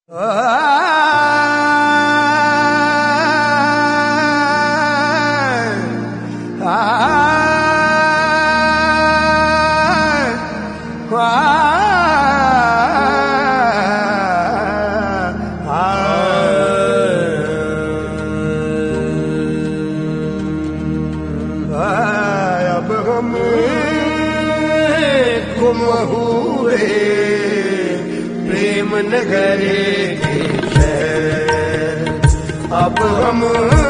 अब हम गुम हुए प्रेम नगरे के शहर, अब हम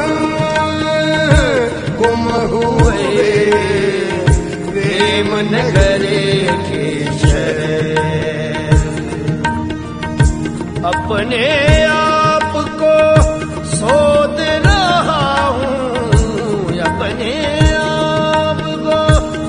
गुम हुए प्रेम नगरे के शहर। अपने आप को सोच रहा हूँ, अपने आप को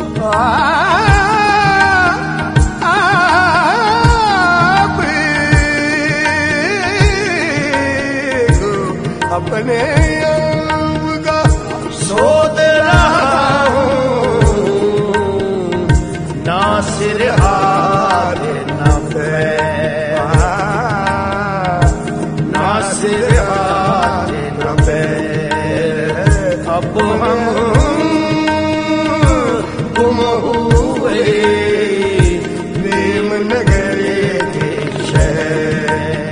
अपने आप का सोच रहा हूँ, ना सिर हाथ ना पैर, ना सिर हाथ ना पैर। अब हम गुम हुए प्रेम नगरे के शहर।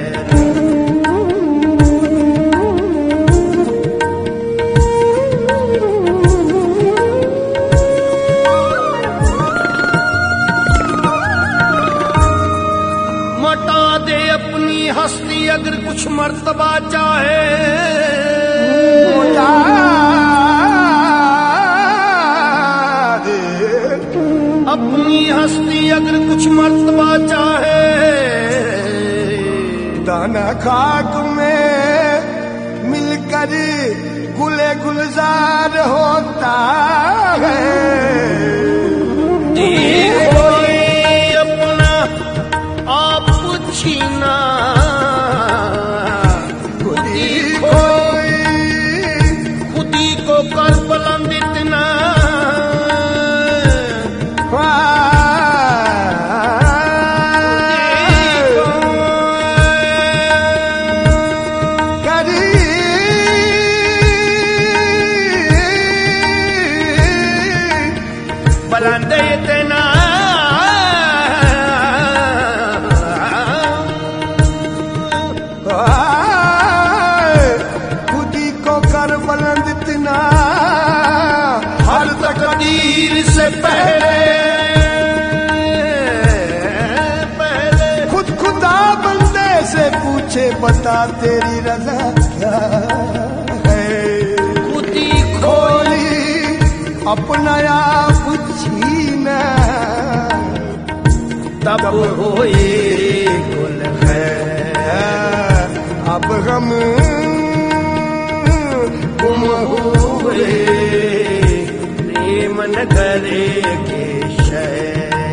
मटा दे अपनी हस्ती अगर कुछ मर्तबा चाहे, मटा दे अपनी हस्ती अगर कुछ मर्तबा चाहे। दाना खाक में मिलकर गुले गुलजार होता है। छीना खुदी को कर बुलंद इतना, करी बुलंद इतना खुदी को कर बुलंद इतना, हर तकदीर से पहले खुद खुदा बंदे से पूछे बता तेरी रजा क्या है। खुदी खोली अपना आप छीना, तब होए गुल है। अब हम गुम हुए प्रेम नगरे के शहर।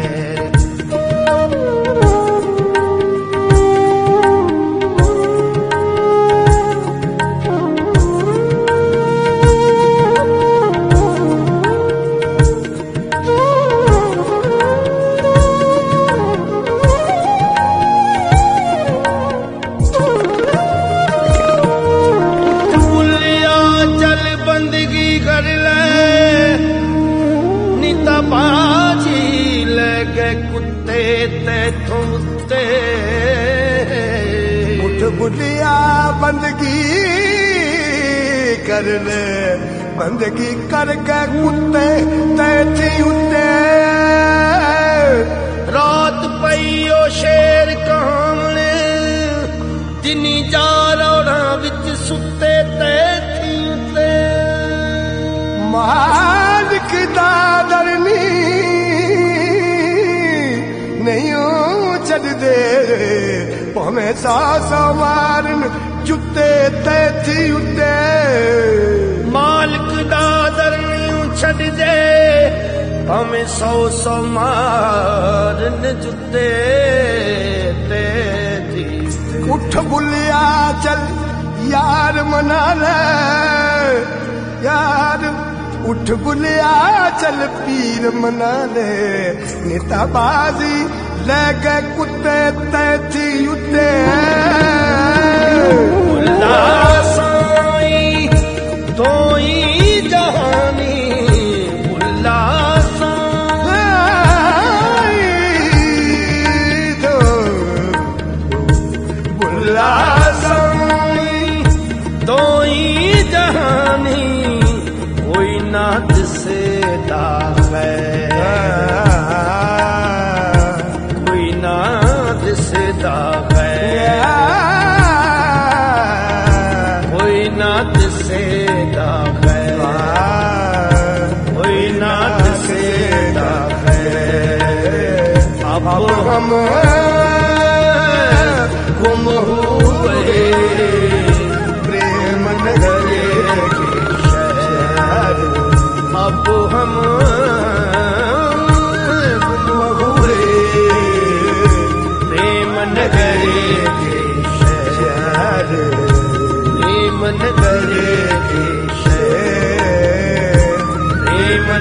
कर ले नीता बाजी लगे कुत्ते ते थूते, उठ बुढ़िया बंदगी कर ले, बंदगी करके कुत्ते ते थी उते। रात पईयो शेर कहामने दिनी जा रौड़ा विच सुते ते थी उते। मालिक दादरनी नहीं छड़ दे, भावें सासा मारन जुते ते थी उते। मालिक दादरनी छड़ दे, भावें सौ मारन जुते ते थी। उठ बुलिया चल यार मना ले, यार उठ बुलिया चल पीर मना ले। नेताबाजी ले गए कुत्ते ते थी उते।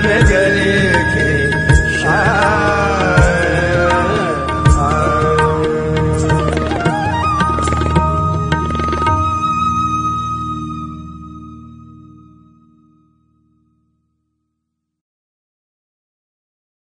नजर